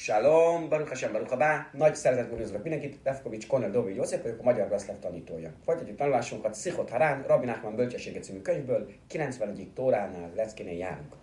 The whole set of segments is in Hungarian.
Shalom, Baruch Hashem, Baruch Habá, nagy szeretettel üdvözlök mindenkit, Lefkovics Kornél Dovi József vagyok, a Magyar Breslev tanítója. Folytatjuk tanulásunkat Szichot Harán, Rabbi Nachman bölcsessége című könyvből, 90. Tóránál, leckénél járunk.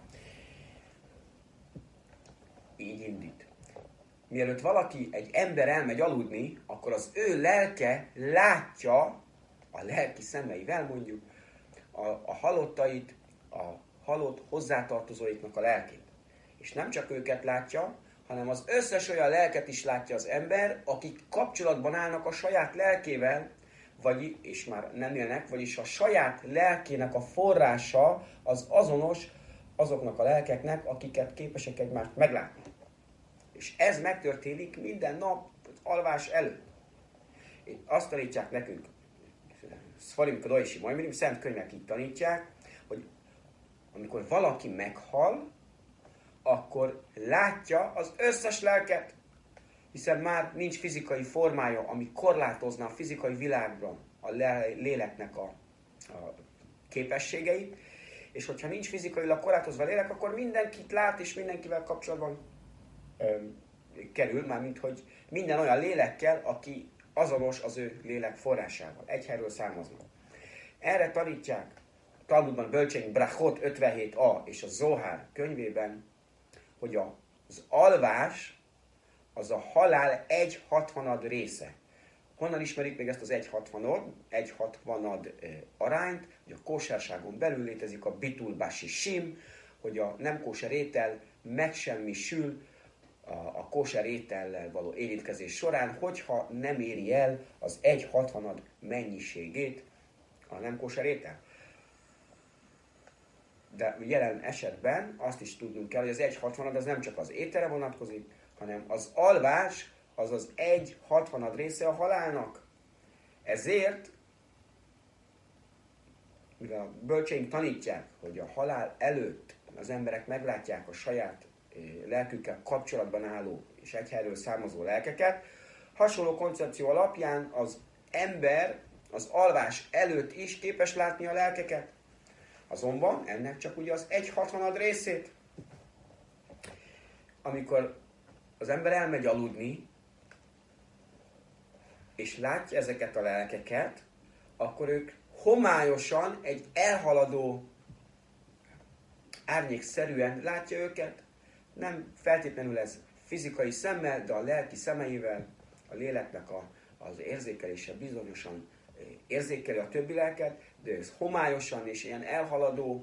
Így indít. Mielőtt valaki, egy ember elmegy aludni, akkor az ő lelke látja, a lelki szemeivel mondjuk, a halottait, a halott hozzátartozóiknak a lelkét. És nem csak őket látja, hanem az összes olyan lelket is látja az ember, akik kapcsolatban állnak a saját lelkével, és már nem élnek, vagyis a saját lelkének a forrása az azonos azoknak a lelkeknek, akiket képesek egymást meglátni. És ez megtörténik minden nap az alvás előtt. Azt tanítják nekünk, Szfarim Kadoisi Majmirim, szent könyvek így tanítják, hogy amikor valaki meghal, akkor látja az összes lelket, hiszen már nincs fizikai formája, ami korlátozna a fizikai világban a léleknek a képességeit, és hogyha nincs fizikailag korlátozva a lélek, akkor mindenkit lát, és mindenkivel kapcsolatban kerül, mármint hogy minden olyan lélekkel, aki azonos az ő lélek forrásával. Egy helyről származnak. Erre tanítják Talmudban, Bölcseink, Brachot 57a és a Zohár könyvében, hogy az alvás az a halál 1/60 része. Honnan ismerik még ezt az 1/60 arányt? Hogy a kóserságon belül létezik a bitul basi sim, hogy a nem kóser étel megsemmisül a kóser étellel való érintkezés során, hogyha nem éri el az 1/60 mennyiségét a nem kóser étel. De jelen esetben azt is tudnunk kell, hogy az 1/60 az nem csak az ételre vonatkozik, hanem az alvás az az 1/60 része a halálnak. Ezért, mivel a bölcseink tanítják, hogy a halál előtt az emberek meglátják a saját lelkükkel kapcsolatban álló és egy helyről származó lelkeket, hasonló koncepció alapján az ember az alvás előtt is képes látni a lelkeket. Azonban ennek csak ugye az 1/60 részét. Amikor az ember elmegy aludni, és látja ezeket a lelkeket, akkor ők homályosan, egy elhaladó árnyékszerűen látja őket. Nem feltétlenül ez fizikai szemmel, de a lelki szemeivel, a léleknek az érzékelése bizonyosan érzékeli a többi lelket, de ez homályosan és ilyen elhaladó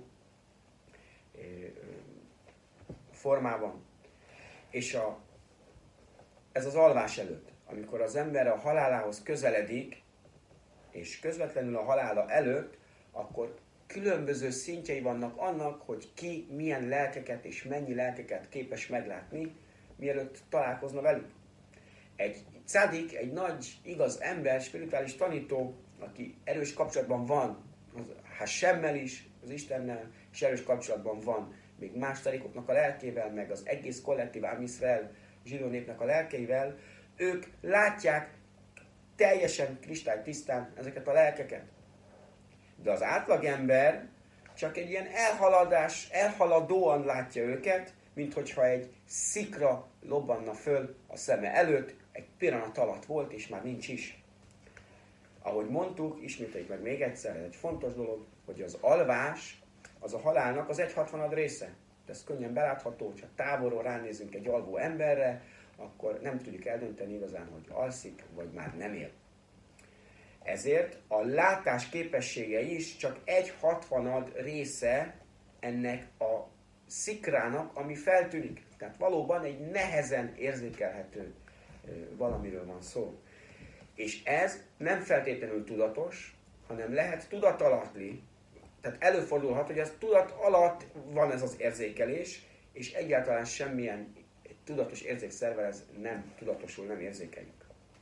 formában. És ez az alvás előtt, amikor az ember a halálához közeledik, és közvetlenül a halála előtt, akkor különböző szintjei vannak annak, hogy ki milyen lelkeket és mennyi lelkeket képes meglátni, mielőtt találkozna velük. Egy cádik, egy nagy, igaz ember, spirituális tanító, aki erős kapcsolatban van az Hashemmel is, az Istennel, és erős kapcsolatban van még más tarikoknak a lelkével, meg az egész kollektív Ám Iszrael zsidó népnek a lelkeivel, ők látják teljesen kristálytisztán ezeket a lelkeket. De az átlagember csak egy ilyen elhaladóan látja őket, mint hogyha egy szikra lobbanna föl a szeme előtt, egy pillanat alatt volt, és már nincs is. Ahogy mondtuk, ismételjük meg még egyszer, ez egy fontos dolog, hogy az alvás az a halálnak az 1/60 része. De ez könnyen belátható, hogyha távolról ránézünk egy alvó emberre, akkor nem tudjuk eldönteni igazán, hogy alszik, vagy már nem él. Ezért a látás képessége is csak 1/60 része ennek a szikrának, ami feltűnik. Tehát valóban egy nehezen érzékelhető valamiről van szó. És ez nem feltétlenül tudatos, hanem lehet tudatalatti. Tehát előfordulhat, hogy ez tudat alatt van ez az érzékelés, és egyáltalán semmilyen tudatos érzékszervel ez nem tudatosul, nem érzékeljük.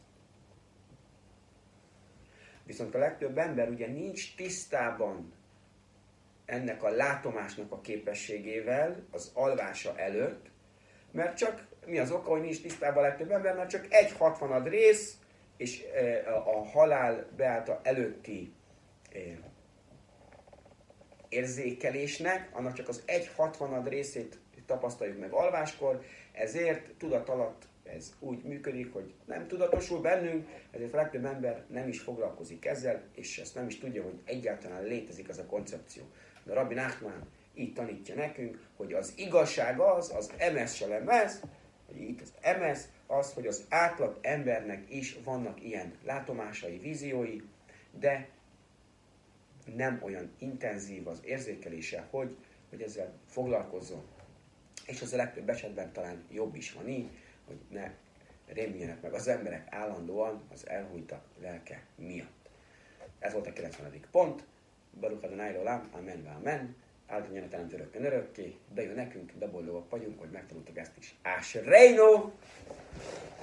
Viszont a legtöbb ember ugye nincs tisztában ennek a látomásnak a képességével az alvása előtt, mert csak, mi az oka, hogy nincs tisztában a legtöbb ember, mert csak 1/60 rész, és a halál beállta előtti érzékelésnek, annak csak az 1/60 részét tapasztaljuk meg alváskor, ezért tudat alatt ez úgy működik, hogy nem tudatosul bennünk, ezért a legtöbb ember nem is foglalkozik ezzel, és ezt nem is tudja, hogy egyáltalán létezik ez a koncepció. De a Rabbi Nachman így tanítja nekünk, hogy az igazság az emes se lemez, hogy itt az emes, az, hogy az átlag embernek is vannak ilyen látomásai, víziói, de nem olyan intenzív az érzékelése, hogy ezzel foglalkozzon. És az a legtöbb esetben talán jobb is van így, hogy ne rémüljenek meg az emberek állandóan az elhújtak lelke miatt. Ez volt a 90. pont. Baruch Adonai Olam, amen, amen. Áldjon a teremtő örökkön örökké, de jó nekünk, de boldogak vagyunk, hogy megtanultuk ezt is. Ásreino!